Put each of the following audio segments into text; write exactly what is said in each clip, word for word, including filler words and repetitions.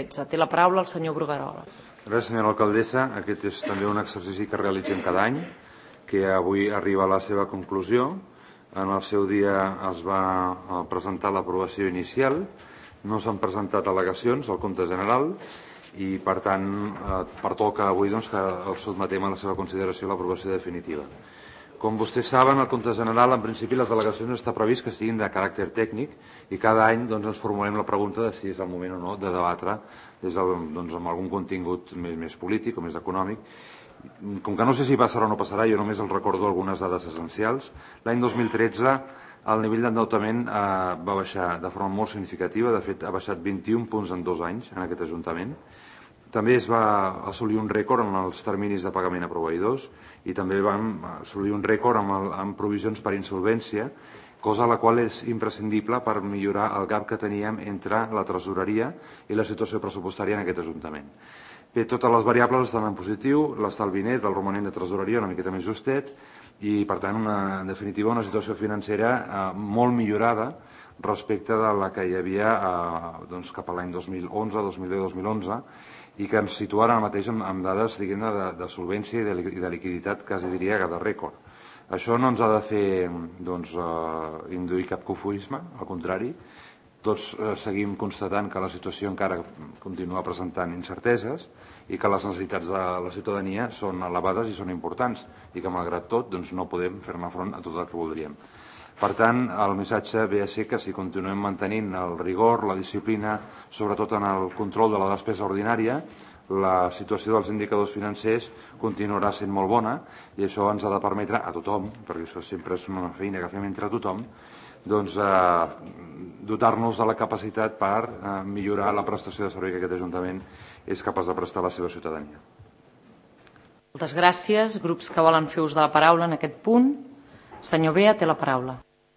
tretze. Té la paraula el senyor Bruguerola. Gràcies, senyora alcaldessa. Aquest és també un exercici que realitzem cada any, que avui arriba a la seva conclusió. En el seu dia es va presentar l'aprovació inicial, no s'han presentat al·legacions al compte general i, per tant, pertoca avui doncs, que el sotmetem a la seva consideració l'aprovació definitiva. Com vostès saben, el compte general, en principi, les al·legacions està previst que siguin de caràcter tècnic i cada any doncs, ens formulem la pregunta de si és el moment o no de debatre des del, doncs, amb algun contingut més, més polític o més econòmic. Com que no sé si passarà o no passarà, jo només els recordo algunes dades essencials. L'any dos mil tretze el nivell d'endeutament eh, va baixar de forma molt significativa, de fet ha baixat vint-i-un punts en dos anys en aquest Ajuntament. També es va assolir un rècord en els terminis de pagament a proveïdors i també vam assolir un rècord amb, el, amb provisions per insolvència, cosa a la qual és imprescindible per millorar el gap que teníem entre la tresoreria i la situació pressupostària en aquest Ajuntament. Bé, totes les variables estan en positiu, l'estalvi net, el romanent de tresoreria una miqueta més justet i, per tant, una, en definitiva, una situació financera eh, molt millorada respecte de la que hi havia eh, doncs, cap a l'any dos mil onze, dos mil deu, dos mil onze i que ens situa ara mateix amb, amb dades de, de solvència i de, i de liquiditat, quasi diria que de rècord. Això no ens ha de fer doncs, eh, induir cap cofoisme, al contrari. Tots eh, seguim constatant que la situació encara continua presentant incerteses i que les necessitats de la ciutadania són elevades i són importants i que, malgrat tot, doncs, no podem fer-ne front a tot el que voldríem. Per tant, el missatge ve a ser que si continuem mantenint el rigor, la disciplina, sobretot en el control de la despesa ordinària, la situació dels indicadors financers continuarà sent molt bona i això ens ha de permetre a tothom, perquè això sempre és una feina que fem entre tothom, doncs, eh, dotar-nos de la capacitat per eh, millorar la prestació de servei que aquest Ajuntament és capaç de prestar a la seva ciutadania. Moltes gràcies. Grups que volen fer ús de la paraula en aquest punt. Senyor Bea, té la paraula.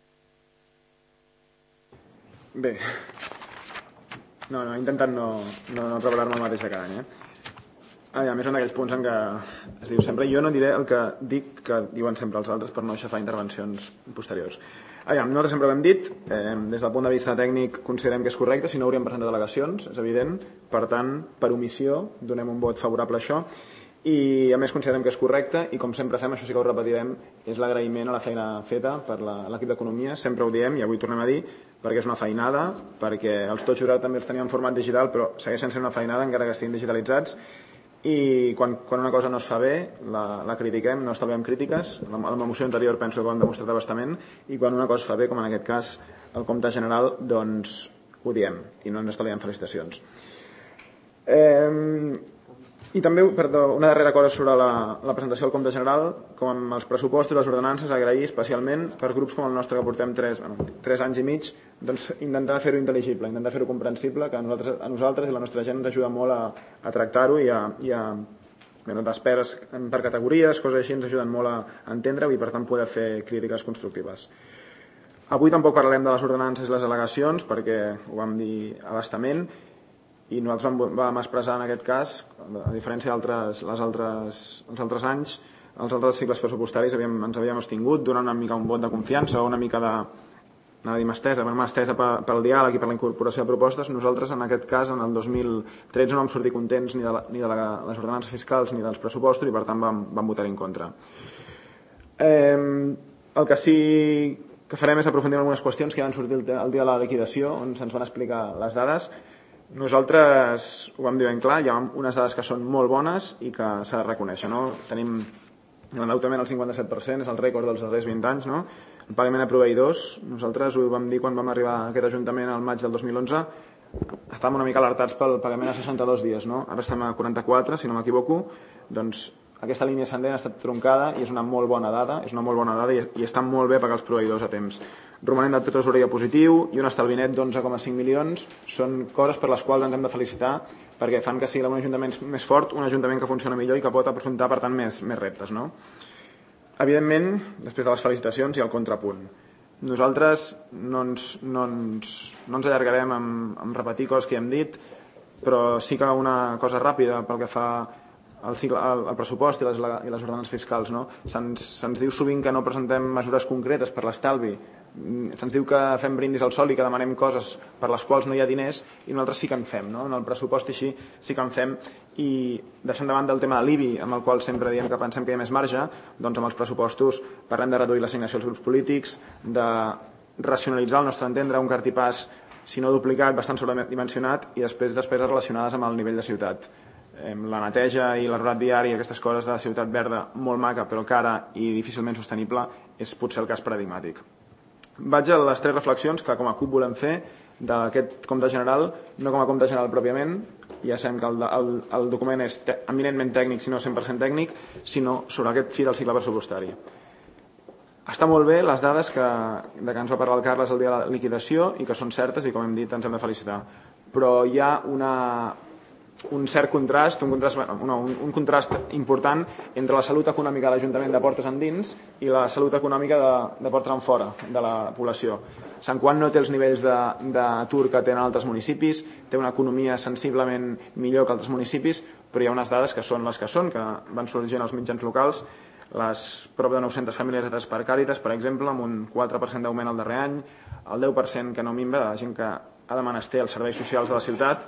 Bé, no, no, he intentat no, no, no revelar-me el mateix de cada any. Eh? Ah, a més, un d'aquells punts en què es diu sempre jo no diré el que dic que diuen sempre els altres per no aixafar intervencions posteriors. Ah, ja, nosaltres sempre ho hem dit, eh, des del punt de vista tècnic considerem que és correcte, si no hauríem presentat al·legacions, és evident, per tant, per omissió, donem un vot favorable a això, i a més considerem que és correcte i com sempre fem, això sí que ho repetirem, és l'agraïment a la feina feta per l'equip d'Economia, sempre ho diem i avui tornem a dir, perquè és una feinada, perquè els tots jurats també els teníem en format digital, però segueixen sent una feinada encara que estiguin digitalitzats i quan, quan una cosa no es fa bé la, la critiquem, no estalviem crítiques, la, la moció anterior penso que ho hem demostrat abastament i quan una cosa es fa bé, com en aquest cas el compte general, doncs ho diem i no ens estalviem felicitacions. Eh, I també, perdó, una darrera cosa sobre la, la presentació del compte general, com amb els pressupostos i les ordenances, agrair especialment per grups com el nostre que portem tres, bueno, tres anys i mig, doncs intentar fer-ho intel·ligible, intentar fer-ho comprensible, que a nosaltres, a nosaltres i la nostra gent ens ajuda molt a, a tractar-ho i a, i a bueno, desperes per categories, coses així ens ajuden molt a entendre-ho i per tant poder fer crítiques constructives. Avui tampoc parlarem de les ordenances i les al·legacions perquè ho vam dir a bastament i nosaltres vam expressar en aquest cas, a diferència d'altres les altres, els altres anys, els altres cicles pressupostaris havíem, ens havíem abstingut, donant una mica un vot de confiança o una mica de, no dir estesa, però estesa pel diàleg i per la incorporació de propostes. Nosaltres en aquest cas, en el dos mil tretze, no vam sortir contents ni de, la, ni de la, les ordenances fiscals ni dels pressupostos i per tant vam, vam votar en contra. Eh, el que sí que farem és aprofundir en algunes qüestions que ja van sortir el, el dia de la liquidació, on se'ns van explicar les dades. Nosaltres ho vam dir ben clar, hi ha unes dades que són molt bones i que s'ha de reconèixer. No? Tenim l'endeutament al cinquanta set per cent, és el rècord dels darrers vint anys. No? El pagament a proveïdors, nosaltres ho vam dir quan vam arribar a aquest Ajuntament al maig del dos mil onze, estàvem una mica alertats pel pagament a seixanta-dos dies. No? Ara estem a quaranta-quatre, si no m'equivoco, doncs aquesta línia ascendent ha estat troncada i és una molt bona dada, és una molt bona dada i, i està molt bé pagar els proveïdors a temps. Romanent de tresoreria positiu i un estalvi net d'onze coma cinc milions són coses per les quals ens hem de felicitar perquè fan que sigui un ajuntament més fort, un ajuntament que funciona millor i que pot afrontar, per tant, més, més reptes. No? Evidentment, després de les felicitacions hi ha el contrapunt. Nosaltres no ens, no ens, no ens allargarem amb, amb repetir coses que hem dit, però sí que una cosa ràpida pel que fa el, cicle, el, el pressupost i les, i les ordenances fiscals. No? Se'ns, se'ns diu sovint que no presentem mesures concretes per l'estalvi se'ns diu que fem brindis al sol i que demanem coses per les quals no hi ha diners i nosaltres sí que en fem, no? En el pressupost així sí que en fem i deixant de banda el tema de l'I B I, amb el qual sempre diem que pensem que hi ha més marge, doncs amb els pressupostos parlem de reduir l'assignació als grups polítics, de racionalitzar al nostre entendre un cartipàs, si no duplicat, bastant sobredimensionat i després despeses relacionades amb el nivell de ciutat. La neteja i l'errat diari, aquestes coses de la ciutat verda molt maca però cara i difícilment sostenible és potser el cas paradigmàtic. Vaig a les tres reflexions que com a C U P volem fer d'aquest compte general, no com a compte general pròpiament, ja sabem que el, el, el document és te, eminentment tècnic, si no cent per cent tècnic, sinó sobre aquest fi del cicle pressupostari. Està molt bé les dades que, de que ens va parlar el Carles el dia de la liquidació i que són certes i com hem dit ens hem de felicitar, però hi ha una... un cert contrast, un contrast, no, un, un contrast important entre la salut econòmica de l'Ajuntament de portes endins i la salut econòmica de, de portes enfora de la població. Sant Joan no té els nivells d'atur que tenen altres municipis, té una economia sensiblement millor que altres municipis, però hi ha unes dades que són les que són, que van sorgint als mitjans locals, les prop de nou-centes famílies ateses per Càritas, per exemple, amb un quatre per cent d'augment el darrer any, el deu per cent que no minva de la gent que ha de menester els serveis socials de la ciutat.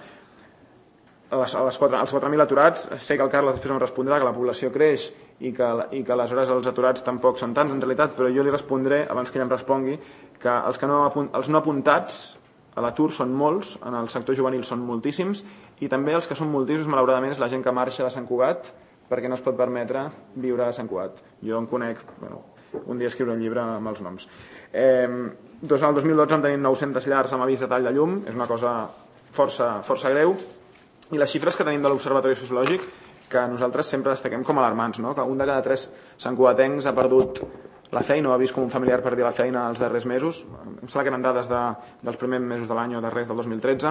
Les, les quatre, els quatre mil aturats, sé que el Carles després em respondrà que la població creix i que, i que aleshores els aturats tampoc són tants en realitat, però jo li respondré, abans que ell em respongui, que els, que no, els no apuntats a l'atur són molts, en el sector juvenil són moltíssims i també els que són moltíssims, malauradament, és la gent que marxa de Sant Cugat perquè no es pot permetre viure a Sant Cugat. Jo en conec, bueno, un dia escriure un llibre amb els noms. Eh, doncs el dos mil dotze en tenim nou-centes llars amb avís de tall de llum, és una cosa força, força greu. I les xifres que tenim de l'Observatori Sociològic, que nosaltres sempre destaquem com alarmants, no? Que un de cada tres santcugatencs ha perdut la feina o ha vist com un familiar perdi la feina els darrers mesos. Em sembla que eren dades de, dels primers mesos de l'any o darrers del dos mil tretze.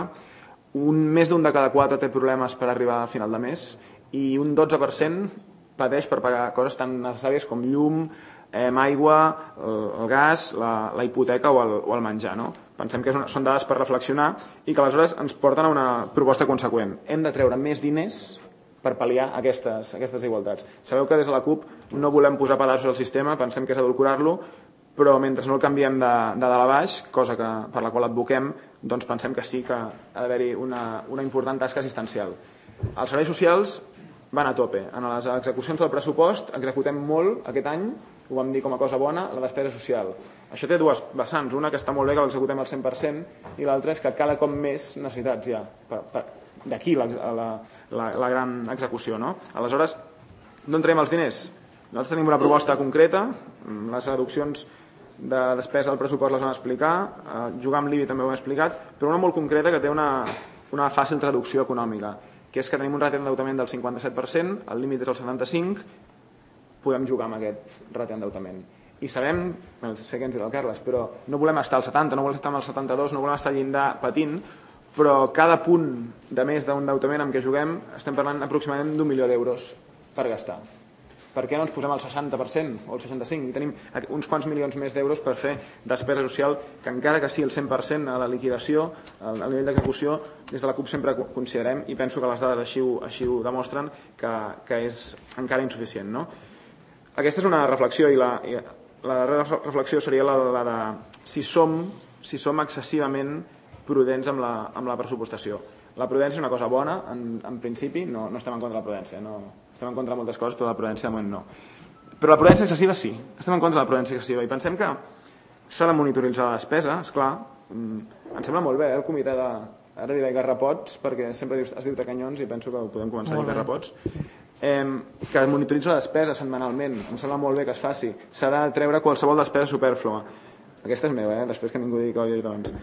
Un, més d'un de cada quatre té problemes per arribar a final de mes i un dotze per cent pateix per pagar coses tan necessàries com llum, eh, aigua, el, el gas, la, la hipoteca o el, o el menjar, no? Pensem que és una, són dades per reflexionar i que aleshores ens porten a una proposta conseqüent. Hem de treure més diners per pal·liar aquestes, aquestes igualtats. Sabeu que des de la C U P no volem posar pedaços al sistema, pensem que és adulcorar-lo, però mentre no el canviem de, de dalt a baix, cosa que, per la qual advoquem, doncs pensem que sí que ha d'haver-hi una, una important tasca assistencial. Els serveis socials van a tope. En les execucions del pressupost executem molt aquest any, ho vam dir com a cosa bona, la despesa social. Això té dues vessants, una que està molt bé que l'executem al cent per cent i l'altra és que cada cop més necessitats hi ha. D'aquí la, la, la, la gran execució, no? Aleshores, d'on traiem els diners? Nosaltres tenim una proposta concreta, les reduccions de despesa del pressupost les vam explicar, eh, jugar amb l'I B I també ho hem explicat, però una molt concreta que té una, una fàcil traducció econòmica, que és que tenim un ràtio d'endeutament del cinquanta-set per cent, el límit és el setanta-cinc per cent, podem jugar amb aquest ràtio d'endeutament. I sabem, bueno, sé que ens dirà el Carles, però no volem estar al setanta, no volem estar al setanta-dos, no volem estar al llindar patint, però cada punt de més d'un endeutament amb què juguem estem parlant aproximadament d'un milió d'euros per gastar. Per què no ens posem al seixanta per cent o al seixanta-cinc per cent? I tenim uns quants milions més d'euros per fer despesa social, que encara que sigui el cent per cent a la liquidació, al nivell d'execució, des de la C U P sempre considerem, i penso que les dades així ho, així ho demostren, que, que és encara insuficient, no? Aquesta és una reflexió i la, i la darrera reflexió seria la, la de si som, si som excessivament prudents amb la, amb la pressupostació. La prudència és una cosa bona, en, en principi, no, no estem en contra de la prudència, no, estem en contra de moltes coses, però la prudència de moment no. Però la prudència excessiva sí, estem en contra de la prudència excessiva i pensem que s'ha de monitoritzar la despesa, esclar, em sembla molt bé eh, el comitè de, ara diré garrapots, perquè sempre dius, es diu tacanyons i penso que ho podem començar a dir garrapots, eh, que monitoritza la despesa setmanalment, em sembla molt bé que es faci, s'ha de treure qualsevol despesa superflua. Aquesta és meva, eh? Després que ningú digui que ho he dit abans.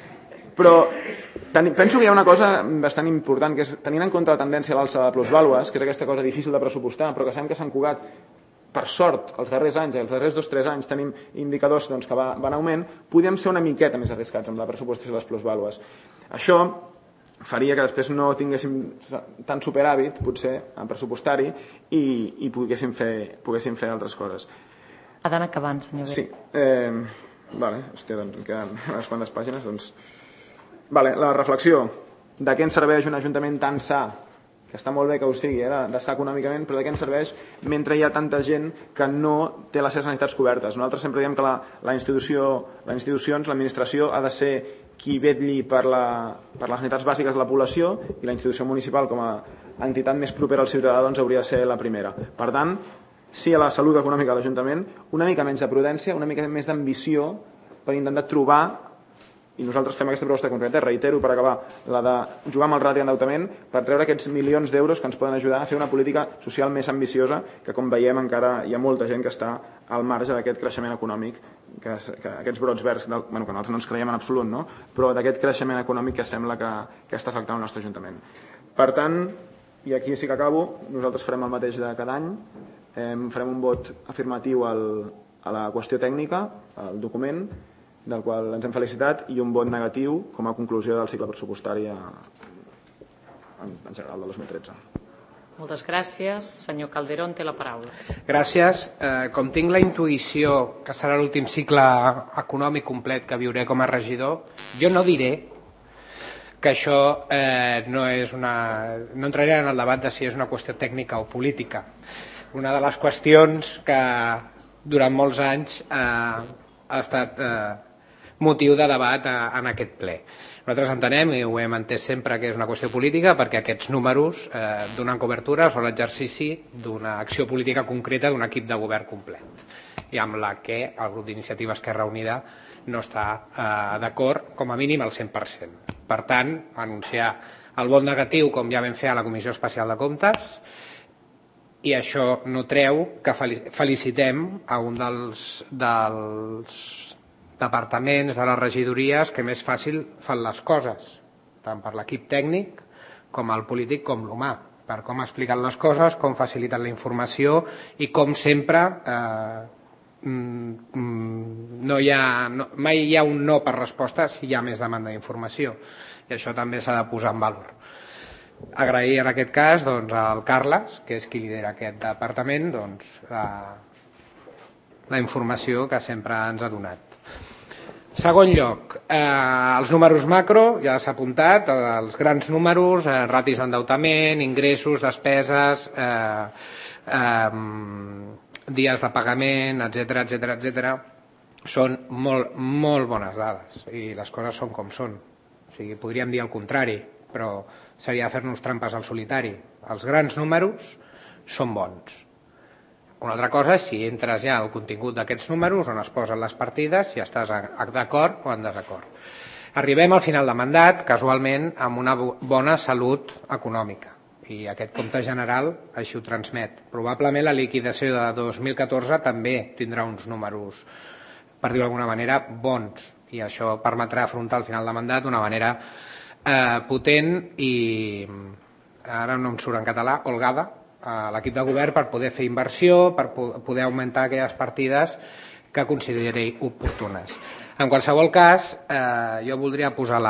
Però ten, penso que hi ha una cosa bastant important, que és tenint en compte la tendència a l'alça de plusvàlues, que és aquesta cosa difícil de pressupostar, però que sabem que Sant Cugat, per sort, els darrers anys, els darrers dos o tres anys tenim indicadors doncs, que va, van en augment, podríem ser una miqueta més arriscats amb la pressupostació de les plusvàlues. Això faria que després no tinguéssim tant superàvit, potser, en pressupostari, i, i poguéssim, fer, poguéssim fer altres coses. Ha d'anar acabant, senyor B. Sí. Eh, vale, hòstia, doncs em queden unes quantes pàgines. Doncs... Vale, la reflexió de què ens serveix un ajuntament tan sa que està molt bé que ho sigui, eh, d'estar econòmicament, però de què ens serveix mentre hi ha tanta gent que no té les seves necessitats cobertes. Nosaltres sempre diem que la, la institució, les institucions, l'administració ha de ser qui vetlli per, la, per les necessitats bàsiques de la població, i la institució municipal com a entitat més propera al ciutadà doncs, hauria de ser la primera. Per tant, sí a la salut econòmica de l'Ajuntament, una mica menys de prudència, una mica més d'ambició per intentar trobar, i nosaltres fem aquesta proposta concreta, reitero per acabar, la de jugar amb el ràtio d'endeutament per treure aquests milions d'euros que ens poden ajudar a fer una política social més ambiciosa, que com veiem encara hi ha molta gent que està al marge d'aquest creixement econòmic, que, que aquests brots verds, del, bueno, que nosaltres no ens creiem en absolut, no? Però d'aquest creixement econòmic que sembla que, que està afectant el nostre Ajuntament. Per tant, i aquí sí que acabo, nosaltres farem el mateix de cada any, eh, farem un vot afirmatiu al, a la qüestió tècnica, al document, del qual ens hem felicitat, i un vot negatiu com a conclusió del cicle pressupostari en, en general del dos mil tretze. Moltes gràcies. Senyor Calderón, té la paraula. Gràcies. Eh, com tinc la intuïció que serà l'últim cicle econòmic complet que viuré com a regidor, jo no diré que això eh, no és una... no entraré en el debat de si és una qüestió tècnica o política. Una de les qüestions que durant molts anys eh, ha estat eh, motiu de debat eh, en aquest ple. Nosaltres entenem, i ho hem entès sempre, que és una qüestió política perquè aquests números eh, donen cobertura a l'exercici d'una acció política concreta d'un equip de govern complet, i amb la que el grup d'Iniciativa Esquerra Unida no està eh, d'acord, com a mínim al cent per cent. Per tant, anunciar el vot negatiu, com ja vam fer a la Comissió Especial de Comptes, i això no treu que felicitem a un dels, dels departaments de les regidories que més fàcil fan les coses, tant per l'equip tècnic com el polític com l'humà, per com ha explicat les coses, com faciliten la informació i com sempre eh, no hi ha, no, mai hi ha un no per resposta si hi ha més demanda d'informació, i això també s'ha de posar en valor. Agrair en aquest cas doncs, al Carles, que és qui lidera aquest departament, doncs, la, la informació que sempre ens ha donat. Segon lloc, eh, els números macro, ja s'ha apuntat, els grans números, eh, ratis d'endeutament, ingressos, despeses, eh, eh, dies de pagament, etcètera, etcètera, etcètera, són molt, molt bones dades i les coses són com són. O sigui, podríem dir el contrari, però seria fer-nos trampes al solitari. Els grans números són bons. Una altra cosa és si entres ja al contingut d'aquests números, on es posen les partides, si estàs d'acord o en desacord. Arribem al final de mandat, casualment, amb una bona salut econòmica. I aquest compte general així ho transmet. Probablement la liquidació de dos mil catorze també tindrà uns números, per dir-ho d'alguna manera, bons. I això permetrà afrontar el final de mandat d'una manera eh, potent i, ara no em surt en català, holgada, a l'equip de govern per poder fer inversió, per poder augmentar aquelles partides que consideri oportunes. En qualsevol cas, eh, jo voldria posar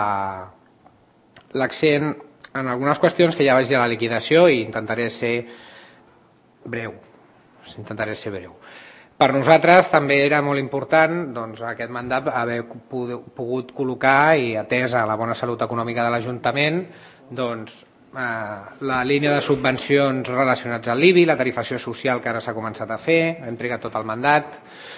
l'accent en algunes qüestions que ja vaig dir a la liquidació i intentaré ser breu. Intentaré ser breu. Per nosaltres també era molt important doncs, aquest mandat haver pogut col·locar i atesa la bona salut econòmica de l'Ajuntament doncs, la línia de subvencions relacionats al l'I B I, la tarifació social que ara s'ha començat a fer, hem trigat tot el mandat,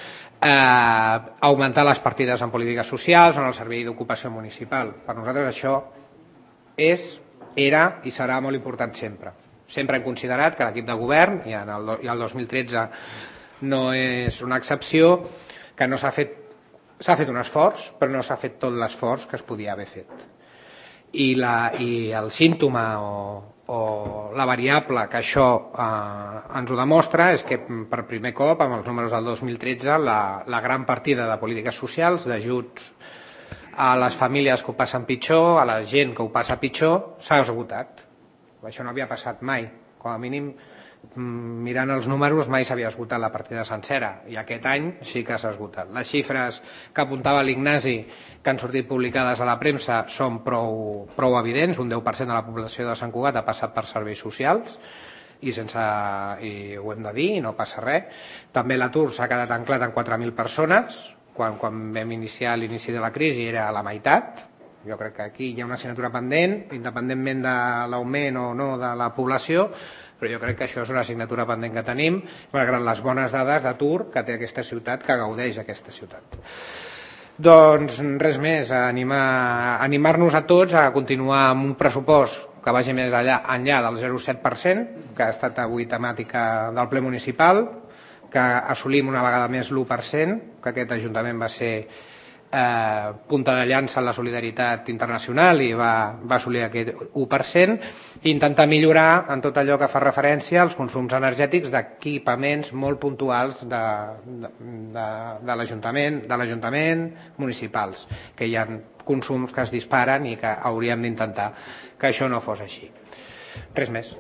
eh, augmentar les partides en polítiques socials o en el servei d'ocupació municipal. Per nosaltres això és, era i serà molt important sempre. Sempre hem considerat que l'equip de govern, i en el, i el dos mil tretze no és una excepció, que no s'ha fet, s'ha fet un esforç, però no s'ha fet tot l'esforç que es podia haver fet. I, la, i el símptoma o, o la variable que això eh, ens ho demostra és que per primer cop amb els números del dos mil tretze la, la gran partida de polítiques socials, d'ajuts a les famílies que ho passen pitjor, a la gent que ho passa pitjor, s'ha esgotat. Això no havia passat mai. Com a mínim, mirant els números, mai s'havia esgotat la partida sencera i aquest any sí que s'ha esgotat. Les xifres que apuntava l'Ignasi, que han sortit publicades a la premsa, són prou, prou evidents. Un deu per cent de la població de Sant Cugat ha passat per serveis socials i, sense, i ho hem de dir, i no passa res. També l'atur s'ha quedat anclat en quatre mil persones, quan, quan vam iniciar l'inici de la crisi era a la meitat, Jo crec que aquí hi ha una assignatura pendent, independentment de l'augment o no de la població, però jo crec que això és una assignatura pendent que tenim, malgrat les bones dades d'atur que té aquesta ciutat, que gaudeix aquesta ciutat. Doncs res més, animar, animar-nos a tots a continuar amb un pressupost que vagi més enllà, enllà del zero coma set per cent, que ha estat avui temàtica del ple municipal, que assolim una vegada més l'u per cent, que aquest Ajuntament va ser Eh, punta de llança en la solidaritat internacional i va, va assolir aquest u per cent, i intentar millorar en tot allò que fa referència als consums energètics d'equipaments molt puntuals de, de, de, de l'Ajuntament de l'Ajuntament municipals, que hi ha consums que es disparen i que hauríem d'intentar que això no fos així. Res més.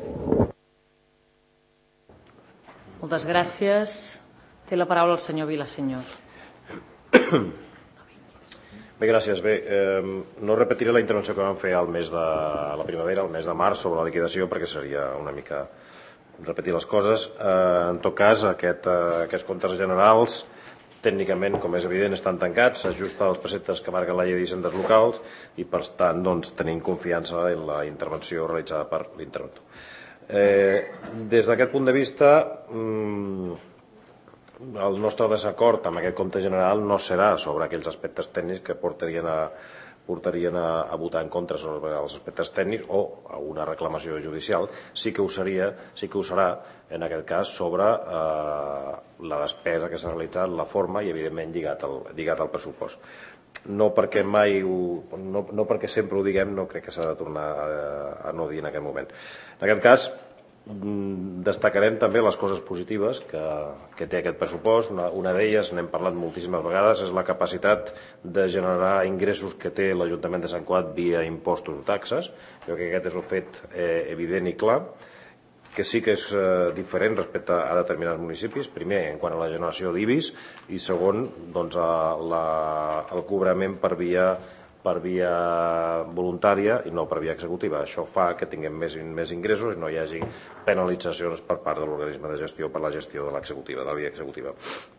Moltes gràcies. Té la paraula el senyor Vilaseñor. Bé, gràcies. Bé, eh, no repetiré la intervenció que vam fer al mes de la primavera, al mes de març, sobre la liquidació, perquè seria una mica repetir les coses. Eh, en tot cas, aquest, eh, aquests comptes generals, tècnicament, com és evident, estan tancats, s'ajusten als preceptes que marquen la llei d'hisendes locals i, per tant, doncs, tenim confiança en la intervenció realitzada per l'interventor. Eh, des d'aquest punt de vista, mm, el nostre desacord amb aquest compte general no serà sobre aquells aspectes tècnics que portarien a, portarien a, a votar en contra sobre els aspectes tècnics o a una reclamació judicial. Sí que ho seria, sí que ho serà, en aquest cas, sobre eh, la despesa que s'ha realitzat, la forma i, evidentment, lligat al, lligat al pressupost. No perquè mai ho, no, no perquè sempre ho diguem, no crec que s'ha de tornar a, a no dir en aquest moment. En aquest cas, destacarem també les coses positives que, que té aquest pressupost. Una, una d'elles, n'hem parlat moltíssimes vegades, és la capacitat de generar ingressos que té l'Ajuntament de Sant Cugat via impostos o taxes. Jo crec que aquest és un fet eh, evident i clar, que sí que és eh, diferent respecte a determinats municipis. Primer, en quant a la generació d'I B I S, i segon, doncs, a la, el cobrament per via per via voluntària i no per via executiva. Això fa que tinguem més, més ingressos i no hi hagi penalitzacions per part de l'organisme de gestió per la gestió de l'executiva, de la via executiva.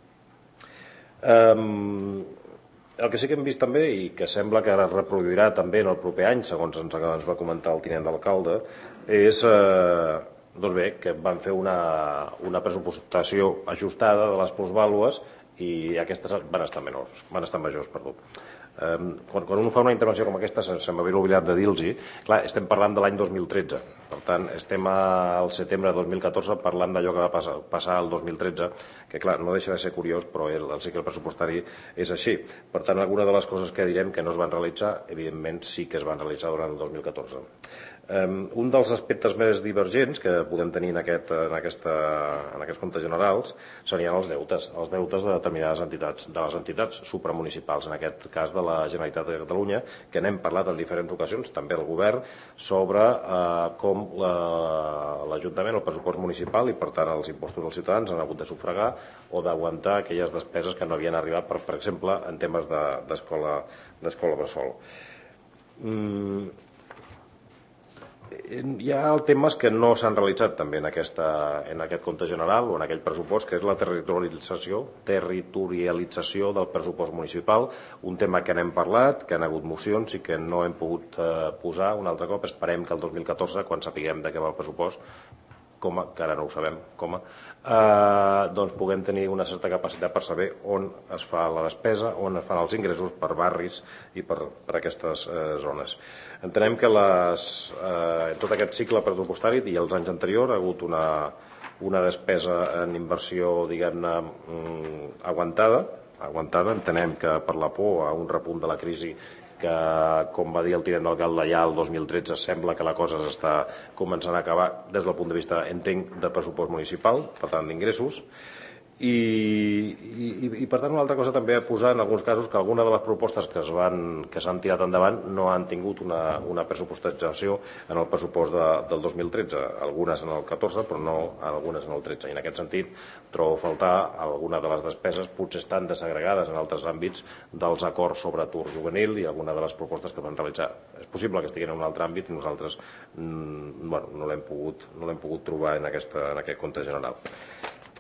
Um, el que sí que hem vist també, i que sembla que ara es reproduirà també en el proper any, segons ens, ens va comentar el tinent d'alcalde, és eh, doncs bé, que van fer una, una pressupostació ajustada de les plusvàlues i aquestes van estar menors, van estar majors, perdó. Um, quan, quan un fa una intervenció com aquesta, se, se m'havia oblidat de dir-los-hi, clar, estem parlant de l'any dos mil tretze, per tant, estem al setembre de dos mil catorze parlant d'allò que va passar, passar el dos mil tretze, que clar, no deixa de ser curiós, però el, el cicle pressupostari és així. Per tant, alguna de les coses que direm que no es van realitzar, evidentment sí que es van realitzar durant el dos mil catorze. Um, un dels aspectes més divergents que podem tenir en, aquest, en, aquesta, en aquests comptes generals serien els deutes, els deutes de determinades entitats, de les entitats supramunicipals, en aquest cas de la Generalitat de Catalunya, que n'hem parlat en diferents ocasions, també el govern, sobre eh, com l'Ajuntament, el pressupost municipal i, per tant, els impostos dels ciutadans han hagut de sufragar o d'aguantar aquelles despeses que no havien arribat, per, per exemple, en temes d'escola de, d'escola bressol. Mm, hi ha temes que no s'han realitzat també en, aquesta, en aquest compte general o en aquell pressupost, que és la territorialització, territorialització del pressupost municipal, un tema que n'hem parlat, que han hagut mocions i que no hem pogut eh, posar un altre cop. Esperem que el dos mil catorze, quan sapiguem de què va el pressupost, coma, que ara no ho sabem, coma, eh, doncs puguem tenir una certa capacitat per saber on es fa la despesa, on es fan els ingressos per barris i per, per aquestes eh, zones. Entenem que les, eh, en tot aquest cicle pressupostari i els anys anteriors ha hagut una, una despesa en inversió, diguem-ne, mm, aguantada, aguantada. Entenem que per la por a un repunt de la crisi que, com va dir el tinent d'alcalde ja el dos mil tretze, sembla que la cosa s'està començant a acabar des del punt de vista, entenc, de pressupost municipal, per tant, d'ingressos. I, i, i per tant una altra cosa també a posar en alguns casos que alguna de les propostes que es van, que s'han tirat endavant no han tingut una, una pressupostatzació en el pressupost de, del dos mil tretze, algunes en el catorze però no algunes en el tretze, i en aquest sentit trobo a faltar alguna de les despeses, potser estan desagregades en altres àmbits dels acords sobre atur juvenil i alguna de les propostes que van realitzar. És possible que estiguin en un altre àmbit i nosaltres mm, bueno, no l'hem pogut, no l'hem pogut trobar en, aquesta, en aquest compte general.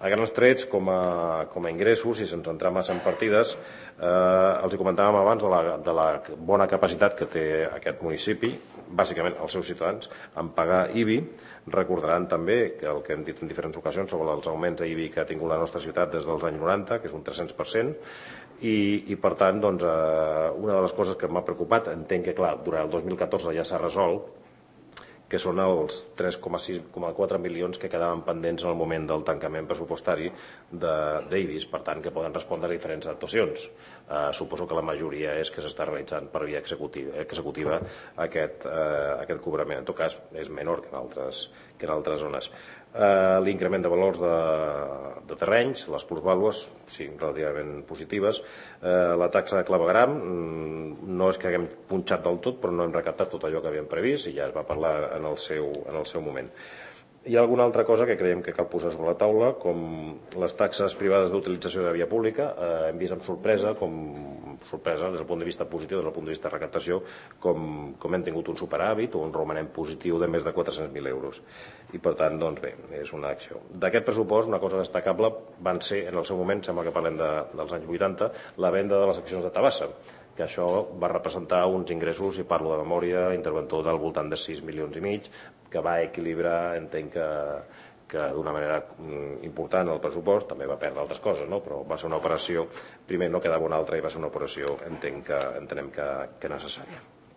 A grans trets, com a, com a ingressos, si se'ns entra massa en partides, eh, els hi comentàvem abans de la, de la bona capacitat que té aquest municipi, bàsicament els seus ciutadans, en pagar I B I. Recordaran també que el que hem dit en diferents ocasions sobre els augments d'I B I que ha tingut la nostra ciutat des dels anys noranta, que és un tres-cents per cent, i, i per tant, doncs, eh, una de les coses que m'ha preocupat, entenc que, clar, durant el dos mil catorze ja s'ha resolt, que són els tres coma sis coma quatre milions que quedaven pendents en el moment del tancament pressupostari d'I B I S, per tant, que poden respondre a diferents actuacions. Eh, suposo que la majoria és que s'està realitzant per via executiva, executiva aquest, eh, aquest cobrament. En tot cas, és menor que en altres, que en altres zones. Eh, L'increment de valors de, de terrenys, les plusvàlues, sí, relativament positives. Eh, la taxa de clavegram, no és que haguem punxat del tot, però no hem recaptat tot allò que havíem previst i ja es va parlar en el seu, en el seu moment. Hi ha alguna altra cosa que creiem que cal posar sobre la taula, com les taxes privades d'utilització de via pública. Eh, hem vist amb sorpresa, com sorpresa des del punt de vista positiu, des del punt de vista de recaptació, com, com hem tingut un superàvit o un romanent positiu de més de quatre-cents mil euros. I per tant, doncs bé, és una acció. D'aquest pressupost, una cosa destacable van ser, en el seu moment, sembla que parlem de, dels anys vuitanta, la venda de les accions de Tabasa, que això va representar uns ingressos, si parlo de memòria, interventor del voltant de sis milions i mig, que va equilibrar, entenc que, que d'una manera important el pressupost, també va perdre altres coses, no? Però va ser una operació, primer no quedava una altra i va ser una operació, entenc que, entenem que, que necessària.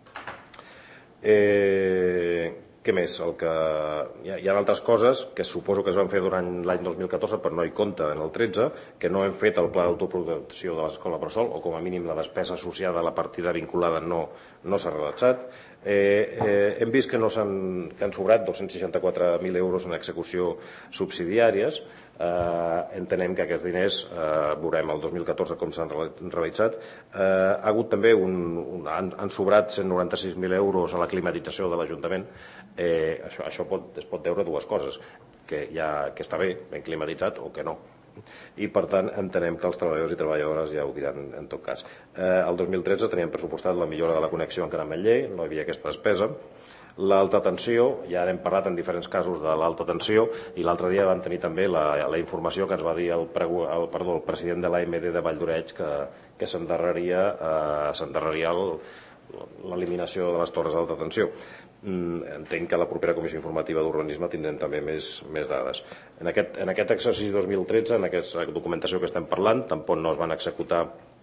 Eh, què més? El que... Hi ha, hi ha altres coses que suposo que es van fer durant l'any dos mil catorze, però no hi compta en el tretze, que no hem fet el pla d'autoprotecció de l'escola Bressol, o com a mínim la despesa associada a la partida vinculada no, no s'ha relaxat. Eh, eh, hem vist que, no s'han, que han sobrat dos-cents seixanta-quatre mil euros en execució subsidiàries. Eh, entenem que aquests diners, eh, veurem el dos mil catorze com s'han realitzat. Eh, ha hagut també un, un, han, han sobrat cent noranta-sis mil euros a la climatització de l'Ajuntament. Eh, això això pot, es pot veure dues coses, que, ja, que està bé, ben climatitzat, o que no. I per tant entenem que els treballadors i treballadores ja ho diran en tot cas. Eh, el dos mil tretze teníem pressupostat la millora de la connexió en Caramel-Llei, no hi havia aquesta despesa. L'alta tensió, ja n'hem parlat en diferents casos de l'alta tensió, i l'altre dia vam tenir també la, la informació que ens va dir el, el, perdó, el president de l'A M D de Vall d'Oreig que, que s'endarreria eh, s'endarreria l'eliminació de les torres d'alta tensió. Entenc que a la propera comissió informativa d'urbanisme tindrem també més, més dades. En aquest, en aquest exercici dos mil tretze, en aquesta documentació que estem parlant, tampoc no es van executar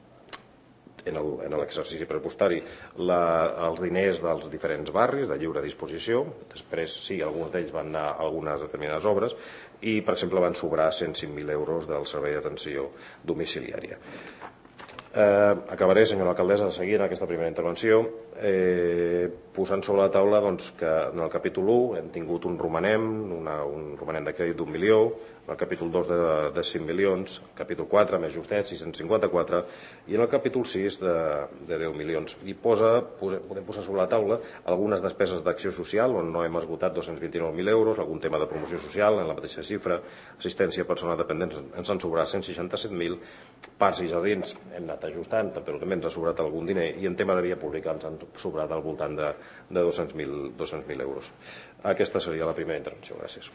en l'exercici pressupostari la, els diners dels diferents barris de lliure disposició. Després sí, alguns d'ells van anar a algunes determinades obres i, per exemple, van sobrar cent cinc mil euros del servei d'atenció domiciliària. Eh, acabaré, senyora alcaldessa, de seguir en aquesta primera intervenció eh, posant sobre la taula doncs, que en el capítol u hem tingut un romanent, una, un romanent de crèdit d'un milió, en el capítol dos de, de cinc milions, el capítol quatre més justet, sis-cents cinquanta-quatre, i en el capítol sis de, de deu milions. I posa, posa, podem posar sobre la taula algunes despeses d'acció social, on no hem esgotat dos-cents vint-i-nou mil euros, algun tema de promoció social, en la mateixa xifra, assistència a persones dependents, ens han sobrat cent seixanta-set mil, parcs i jardins hem anat ajustant, però també ens ha sobrat algun diner, i en tema de via pública ens han sobrat al voltant de, de dos-cents mil euros. Aquesta seria la primera intervenció. Gràcies.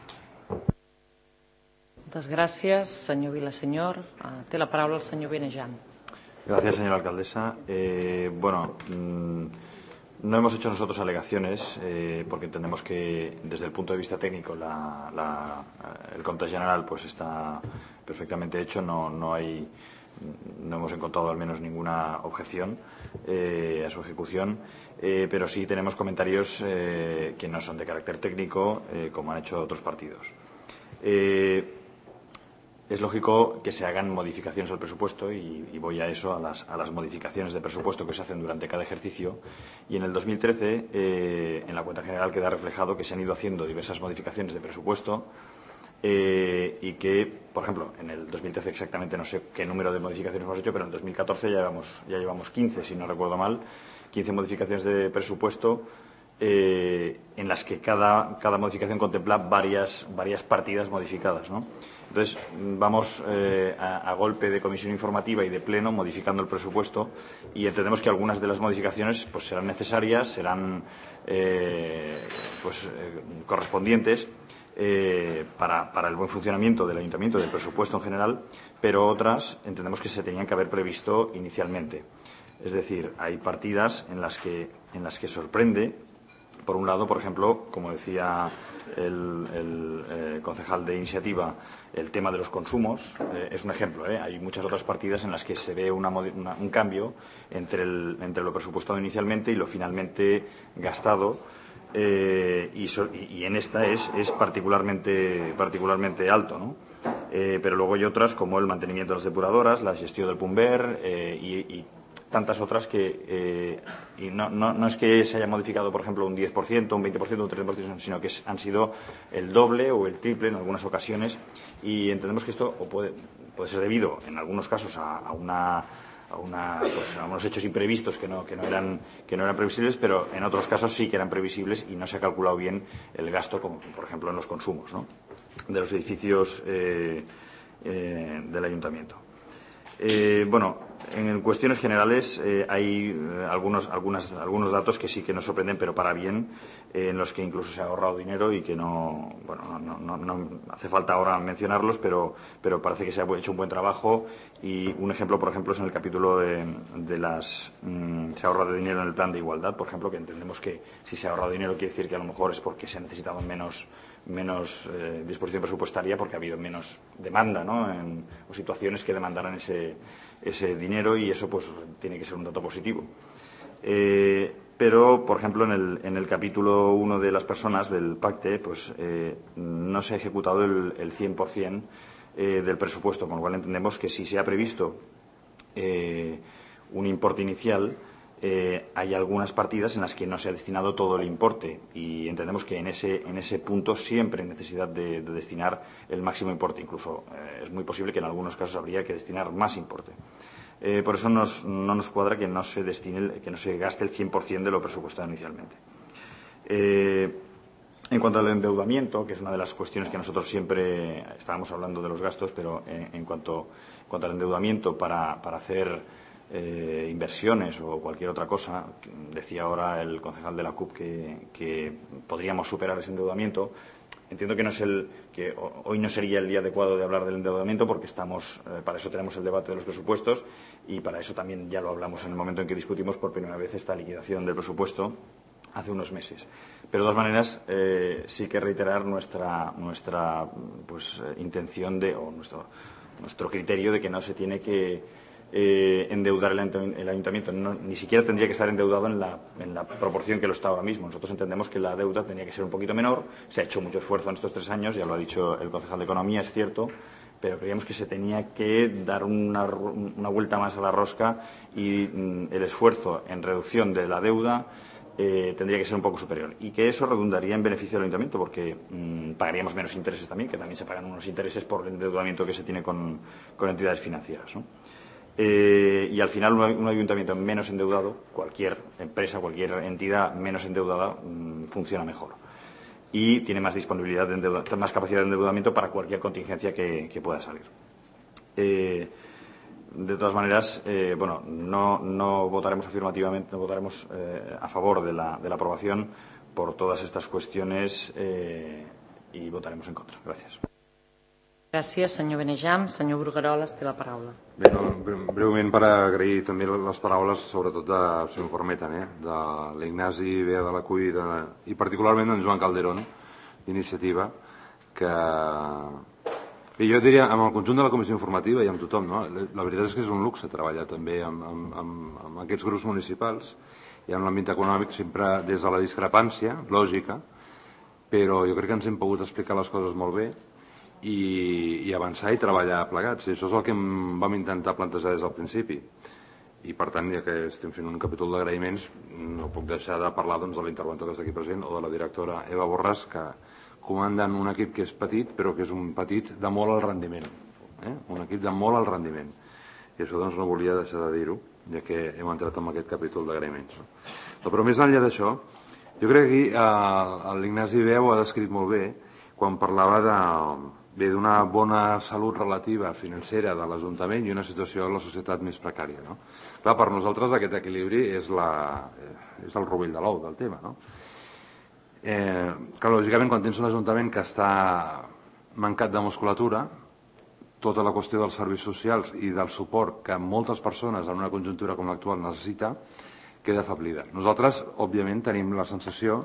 Muchas gracias, señor Vilaseñor. Té la palabra el señor Benejan. Gracias, señora alcaldesa. Eh, bueno, mmm, no hemos hecho nosotros alegaciones eh, porque entendemos que desde el punto de vista técnico la, la, el compte general pues está perfectamente hecho. No, no hay, no hemos encontrado al menos ninguna objeción eh, a su ejecución. Eh, pero sí tenemos comentarios eh, que no son de carácter técnico, eh, como han hecho otros partidos. Eh, Es lógico que se hagan modificaciones al presupuesto y, y voy a eso, a las, a las modificaciones de presupuesto que se hacen durante cada ejercicio. Y en el dos mil trece, eh, en la cuenta general queda reflejado que se han ido haciendo diversas modificaciones de presupuesto eh, y que, por ejemplo, en el dos mil trece exactamente no sé qué número de modificaciones hemos hecho, pero en dos mil catorce ya llevamos, ya llevamos quince, si no recuerdo mal, quince modificaciones de presupuesto eh, en las que cada, cada modificación contempla varias, varias partidas modificadas, ¿no? Entonces, vamos eh, a, a golpe de comisión informativa y de pleno modificando el presupuesto y entendemos que algunas de las modificaciones pues, serán necesarias, serán eh, pues, eh, correspondientes. eh, para, para el buen funcionamiento del ayuntamiento, del presupuesto en general, pero otras entendemos que se tenían que haber previsto inicialmente. Es decir, hay partidas en las que, en las que sorprende, por un lado, por ejemplo, como decía el, el eh, concejal de Iniciativa, el tema de los consumos eh, es un ejemplo. ¿eh? Hay muchas otras partidas en las que se ve una, una, un cambio entre, el, entre lo presupuestado inicialmente y lo finalmente gastado, eh, y, so, y, y en esta es, es particularmente, particularmente alto, ¿no? Eh, pero luego hay otras como el mantenimiento de las depuradoras, la gestión del Pumber eh, y, y tantas otras que eh, y no, no, no es que se haya modificado, por ejemplo, un diez por ciento, un veinte por ciento, un treinta por ciento, sino que han sido el doble o el triple en algunas ocasiones, y entendemos que esto o puede, puede ser debido en algunos casos a, a una a, una, pues, a unos hechos imprevistos que no, que, no eran, que no eran previsibles, pero en otros casos sí que eran previsibles y no se ha calculado bien el gasto, como por ejemplo en los consumos, ¿no?, de los edificios eh, eh, del ayuntamiento. Eh, bueno, en cuestiones generales eh, hay eh, algunos, algunas, algunos datos que sí que nos sorprenden, pero para bien, eh, en los que incluso se ha ahorrado dinero y que no, bueno, no, no, no hace falta ahora mencionarlos, pero, pero parece que se ha hecho un buen trabajo. Y un ejemplo, por ejemplo, es en el capítulo de, de las mmm, se ha ahorrado dinero en el plan de igualdad, por ejemplo, que entendemos que si se ha ahorrado dinero quiere decir que a lo mejor es porque se ha necesitado menos menos eh, disposición presupuestaria, porque ha habido menos demanda, ¿no?, en, o situaciones que demandaran ese, ese dinero, y eso pues tiene que ser un dato positivo. Eh, pero, por ejemplo, en el, en el capítulo uno de las personas del Pacte, pues eh, no se ha ejecutado el, el cien por ciento eh, del presupuesto, con lo cual entendemos que si se ha previsto eh, un importe inicial, Eh, hay algunas partidas en las que no se ha destinado todo el importe, y entendemos que en ese, en ese punto siempre hay necesidad de, de destinar el máximo importe. Incluso eh, es muy posible que en algunos casos habría que destinar más importe. Eh, por eso nos, no nos cuadra que no se destine, que no se gaste el cien por ciento de lo presupuestado inicialmente. Eh, en cuanto al endeudamiento, que es una de las cuestiones que nosotros siempre estábamos hablando de los gastos, pero en, en, cuanto, en cuanto al endeudamiento para, para hacer Eh, inversiones o cualquier otra cosa, decía ahora el concejal de la C U P que, que podríamos superar ese endeudamiento. Entiendo que no es el que hoy no sería el día adecuado de hablar del endeudamiento, porque estamos eh, para eso tenemos el debate de los presupuestos, y para eso también ya lo hablamos en el momento en que discutimos por primera vez esta liquidación del presupuesto hace unos meses. Pero de todas maneras eh, sí que reiterar nuestra nuestra pues eh, intención de o nuestro nuestro criterio de que no se tiene que Eh, endeudar el, el ayuntamiento. No, ni siquiera tendría que estar endeudado en la, en la proporción que lo está ahora mismo. Nosotros entendemos que la deuda tenía que ser un poquito menor. Se ha hecho mucho esfuerzo en estos tres años, ya lo ha dicho el concejal de Economía, es cierto, pero creíamos que se tenía que dar una, una vuelta más a la rosca, y mm, el esfuerzo en reducción de la deuda eh, tendría que ser un poco superior, y que eso redundaría en beneficio del ayuntamiento, porque mmm, pagaríamos menos intereses también, que también se pagan unos intereses por el endeudamiento que se tiene con, con entidades financieras, ¿no? Eh, y al final un, un ayuntamiento menos endeudado, cualquier empresa, cualquier entidad menos endeudada mmm, funciona mejor y tiene más disponibilidad de endeudamiento, más capacidad de endeudamiento para cualquier contingencia que, que pueda salir. Eh, de todas maneras, eh, bueno, no, no votaremos afirmativamente, no votaremos eh, a favor de la, de la aprobación por todas estas cuestiones eh, y votaremos en contra. Gracias. Gràcies, senyor Benejam. Senyor Brugueroles, té la paraula. Bé, no, breument per agrair també les paraules, sobretot, de, si m'ho permeten, eh, de l'Ignasi Bea de la C U I de, i particularment d'en Joan Calderón, d'Iniciativa, que bé, jo diria amb el conjunt de la comissió informativa i amb tothom, no? La veritat és que és un luxe treballar també amb, amb, amb, amb aquests grups municipals i en l'àmbit econòmic, sempre des de la discrepància lògica, però jo crec que ens hem pogut explicar les coses molt bé i, i avançar i treballar plegats, i això és el que vam intentar plantejar des del principi. I per tant, ja que estem fent un capítol d'agraïments, no puc deixar de parlar doncs, de l'interventor que està aquí present o de la directora Eva Borràs, que comanden un equip que és petit, però que és un petit de molt al rendiment, eh? Un equip de molt al rendiment, i això doncs no volia deixar de dir-ho, ja que hem entrat en aquest capítol d'agraïments, no? Però més enllà d'això, jo crec que aquí eh, l'Ignasi Beu ha descrit molt bé quan parlava de bé d'una bona salut relativa financera de l'Ajuntament i una situació de la societat més precària, no? Clar, per nosaltres aquest equilibri és, la, és el rovell de l'ou del tema, no? Eh, que lògicament quan tens un ajuntament que està mancat de musculatura, tota la qüestió dels serveis socials i del suport que moltes persones en una conjuntura com l'actual necessita queda afeblida. Nosaltres, òbviament, tenim la sensació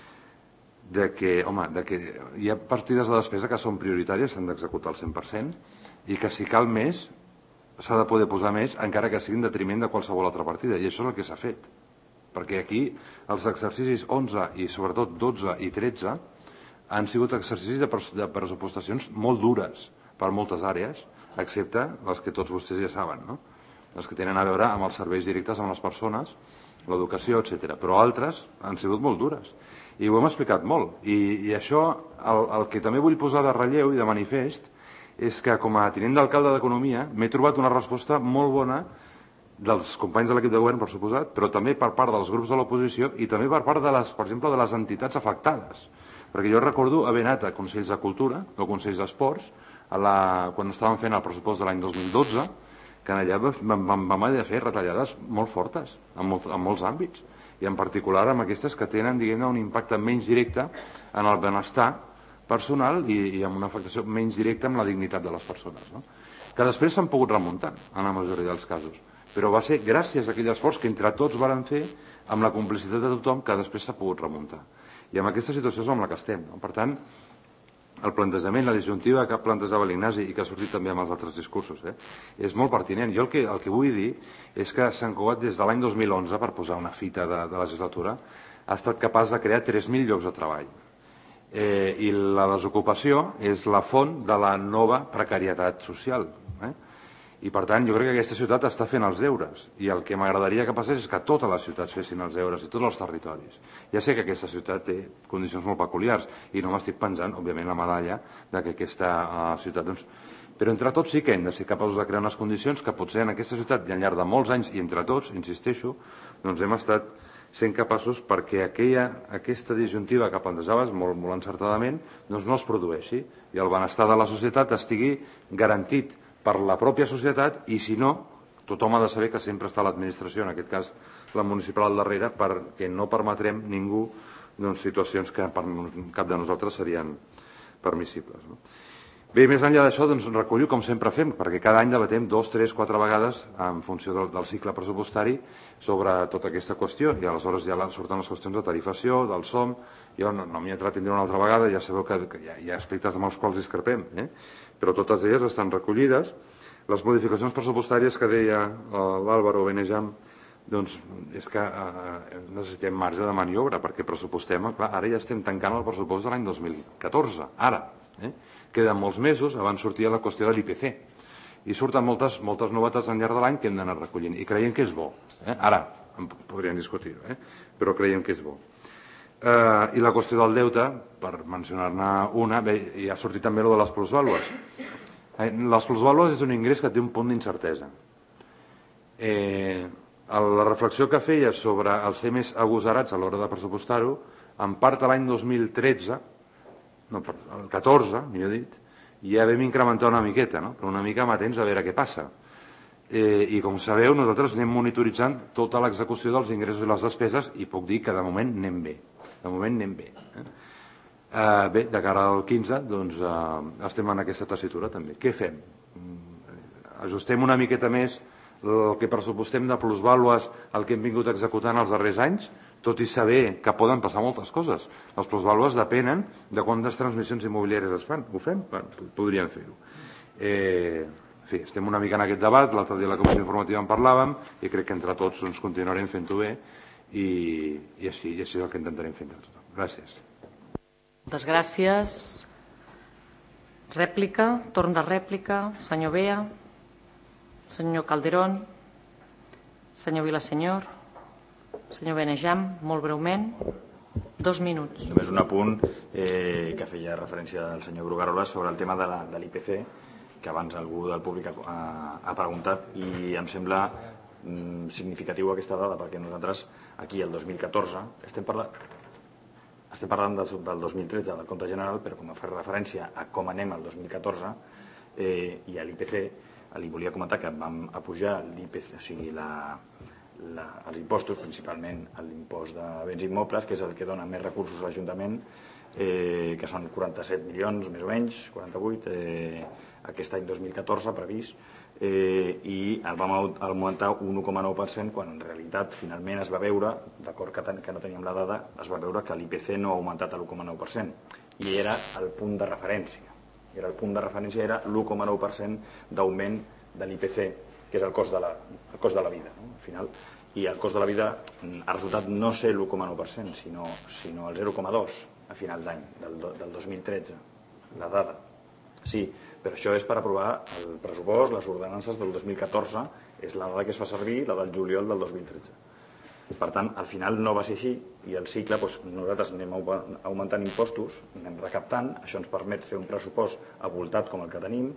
de que, home, de que hi ha partides de despesa que són prioritàries, s'han d'executar al cent per cent, i que si cal més s'ha de poder posar més, encara que sigui en detriment de qualsevol altra partida, i això és el que s'ha fet. Perquè aquí els exercicis onze i sobretot dotze i tretze han sigut exercicis de, pres de pressupostacions molt dures per moltes àrees, excepte les que tots vostès ja saben, no? Les que tenen a veure amb els serveis directes amb les persones, l'educació, etcètera. Però altres han sigut molt dures. I ho hem explicat molt. I, i això, el, el que també vull posar de relleu i de manifest, és que com a tinent d'alcalde d'Economia m'he trobat una resposta molt bona dels companys de l'equip de govern, per suposat, però també per part dels grups de l'oposició i també per part, de les, per exemple, de les entitats afectades. Perquè jo recordo haver anat a Consells de Cultura o Consells d'Esports la, quan estàvem fent el pressupost de l'any dos mil dotze, que allà vam, vam, vam haver de fer retallades molt fortes en, molt, en molts àmbits, i en particular amb aquestes que tenen, diguem-ne, un impacte menys directe en el benestar personal i, i amb una afectació menys directa amb la dignitat de les persones, no? Que després s'han pogut remuntar en la majoria dels casos, però va ser gràcies a aquell esforç que entre tots varen fer amb la complicitat de tothom que després s'ha pogut remuntar. I amb aquesta situació és amb la que estem, no? Per tant, el plantejament, la disjuntiva que plantejava l'Ignasi i que ha sortit també amb els altres discursos, eh, és molt pertinent. Jo el que, el que vull dir és que Sant Cugat des de l'any dos mil onze, per posar una fita de, de legislatura, ha estat capaç de crear tres mil llocs de treball. Eh, I la desocupació és la font de la nova precarietat social. Eh? I per tant jo crec que aquesta ciutat està fent els deures, i el que m'agradaria que passés és que totes les ciutats fessin els deures i tots els territoris. Ja sé que aquesta ciutat té condicions molt peculiars i no m'estic penjant, òbviament, la medalla de que aquesta uh, ciutat, doncs, però entre tots sí que hem de ser capaços de crear unes condicions que potser en aquesta ciutat i al llarg de molts anys i entre tots, insisteixo, doncs hem estat sent capaços perquè aquella, aquesta disjuntiva que plantejaves molt, molt encertadament doncs no es produeixi i el benestar de la societat estigui garantit per la pròpia societat, i si no, tothom ha de saber que sempre està l'administració, en aquest cas la municipal al darrere, perquè no permetrem ningú doncs, situacions que per cap de nosaltres serien permissibles. No? Bé, més enllà d'això, doncs, recullo com sempre fem, perquè cada any debatem dos, tres, quatre vegades en funció del, del cicle pressupostari sobre tota aquesta qüestió, i aleshores ja surten les qüestions de tarifació, del S O M. Jo no, no m'hi he entrat una altra vegada, ja sabeu que, que hi, ha, hi ha aspectes amb els quals discrepem, eh? Però totes elles estan recollides. Les modificacions pressupostàries que deia l'Àlvaro Benejam, doncs és que eh, necessitem marge de maniobra, perquè pressupostem, clar, ara ja estem tancant el pressupost de l'any dos mil catorze, ara. Eh? Queden molts mesos, abans sortia la qüestió de l'I P C, i surten moltes, moltes novetats al llarg de l'any que hem d'anar recollint, i creiem que és bo. Eh? Ara, podríem discutir-ho, eh? Però creiem que és bo. Uh, I la qüestió del deute, per mencionar-ne una, bé, hi ha sortit també allò de les plusvàlues. Eh, les plusvàlues és un ingrés que té un punt d'incertesa. Eh, la reflexió que feia sobre el ser més agosarats a l'hora de pressupostar-ho, en part a l'any dos mil tretze, no, el catorze, millor dit, ja vam incrementar una miqueta, no? Però una mica amatents a veure què passa. Eh, I com sabeu, nosaltres anem monitoritzant tota l'execució dels ingressos i les despeses, i puc dir que de moment anem bé. De moment anem bé. Eh? Uh, bé, de cara al quinze, doncs uh, estem en aquesta tessitura també. Què fem? Mm, ajustem una miqueta més el que pressupostem de plusvàlues al que hem vingut executant els darrers anys, tot i saber que poden passar moltes coses. Les plusvàlues depenen de quantes transmissions immobiliàries es fan. Ho fem? Bueno, podríem fer-ho. Eh, en fi, estem una mica en aquest debat, l'altre dia a la comissió informativa en parlàvem, i crec que entre tots doncs, continuarem fent-ho bé, i, i, així, i així és el que intentarem fer entre tothom. Gràcies. Moltes gràcies. Rèplica, torn de rèplica. Senyor Bea, senyor Calderón, senyor Vilasenyor, senyor Benejam, molt breument, dos minuts. Només un apunt eh, que feia referència al senyor Brugarola sobre el tema de l'I P C, que abans algú del públic ha, ha preguntat, i em sembla mm, significatiu aquesta dada, perquè nosaltres aquí el dos mil catorze estem parlant estem parlant del, del dos mil tretze, del compte general, però com a fer referència a com anem al dos mil catorze eh, i a l'I P C, li volia comentar que vam apujar l'I P C, o sigui, la, la, els impostos, principalment l'impost de béns immobles, que és el que dona més recursos a l'Ajuntament, eh, que són quaranta-set milions, més o menys, quaranta-vuit, eh, aquest any dos mil catorze previst, eh, i el vam augmentar un un coma nou per cent quan en realitat finalment es va veure, d'acord que, ten, que no teníem la dada, es va veure que l'I P C no ha augmentat l'un coma nou per cent i era el punt de referència. Era el punt de referència era l'un coma nou per cent d'augment de l'I P C, que és el cost de la, el cost de la vida, no? Al final. I el cost de la vida ha resultat no ser l'un coma nou per cent, sinó, sinó el zero coma dos per cent a final d'any, del, del dos mil tretze, la dada. Sí, però això és per aprovar el pressupost, les ordenances del dos mil catorze, és la dada que es fa servir, la del juliol del dos mil tretze. Per tant, al final no va ser així i el cicle, doncs, nosaltres anem augmentant impostos, anem recaptant, això ens permet fer un pressupost avoltat com el que tenim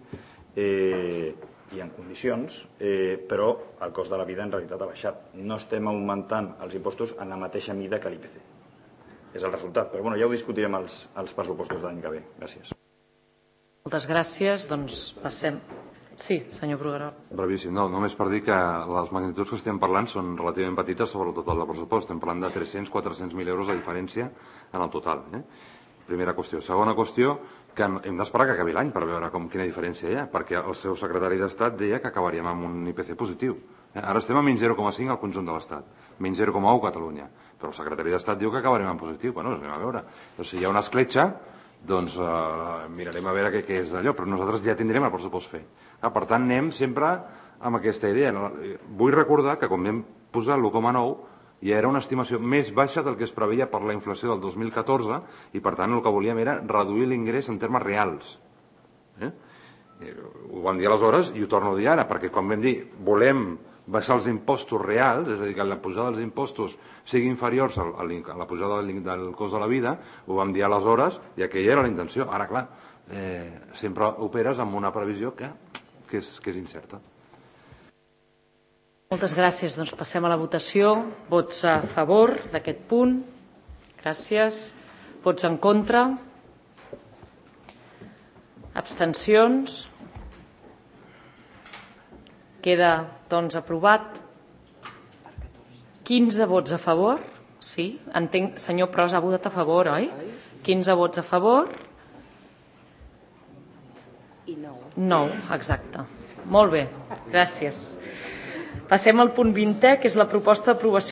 eh, i en condicions, eh, però el cost de la vida en realitat ha baixat. No estem augmentant els impostos en la mateixa mida que l'I P C. És el resultat, però bueno, ja ho discutirem als, als pressupostos de l'any que ve. Gràcies. Moltes gràcies. Doncs passem. Sí, senyor Bruguera. Brevíssim. No, només per dir que les magnituds que estem parlant són relativament petites sobre el total del pressupost. Estem parlant de tres-cents a quatre-cents mil euros de diferència en el total. Eh? Primera qüestió. Segona qüestió, que hem d'esperar que acabi l'any per veure com, quina diferència hi ha, perquè el seu secretari d'Estat deia que acabaríem amb un I P C positiu. Eh? Ara estem a menys zero coma cinc al conjunt de l'Estat, menys zero coma u a Catalunya, però el secretari d'Estat diu que acabarem en positiu. Bueno, doncs anem a veure. Doncs si hi ha una escletxa, doncs eh, mirarem a veure què, què és d'allò, però nosaltres ja tindrem el pressupost fet. Ah, per tant, anem sempre amb aquesta idea. Vull recordar que quan vam posar l'un coma nou ja era una estimació més baixa del que es preveia per la inflació del dos mil catorze i, per tant, el que volíem era reduir l'ingrés en termes reals. Eh? Ho vam dir aleshores i ho torno a dir ara, perquè quan vam dir volem baixar els impostos reals, és a dir, que la pujada dels impostos sigui inferior a la pujada del cost de la vida, ho vam dir aleshores i aquella era la intenció. Ara, clar, eh, sempre operes amb una previsió que, que, és, que és incerta. Moltes gràcies. Doncs passem a la votació. Vots a favor d'aquest punt. Gràcies. Vots en contra. Abstencions. Queda, doncs, aprovat. quinze vots a favor. Sí, entenc, senyor Pros ha votat a favor, oi? quinze vots a favor. I nou. nou, exacte. Molt bé, gràcies. Passem al punt vintè, que és la proposta d'aprovació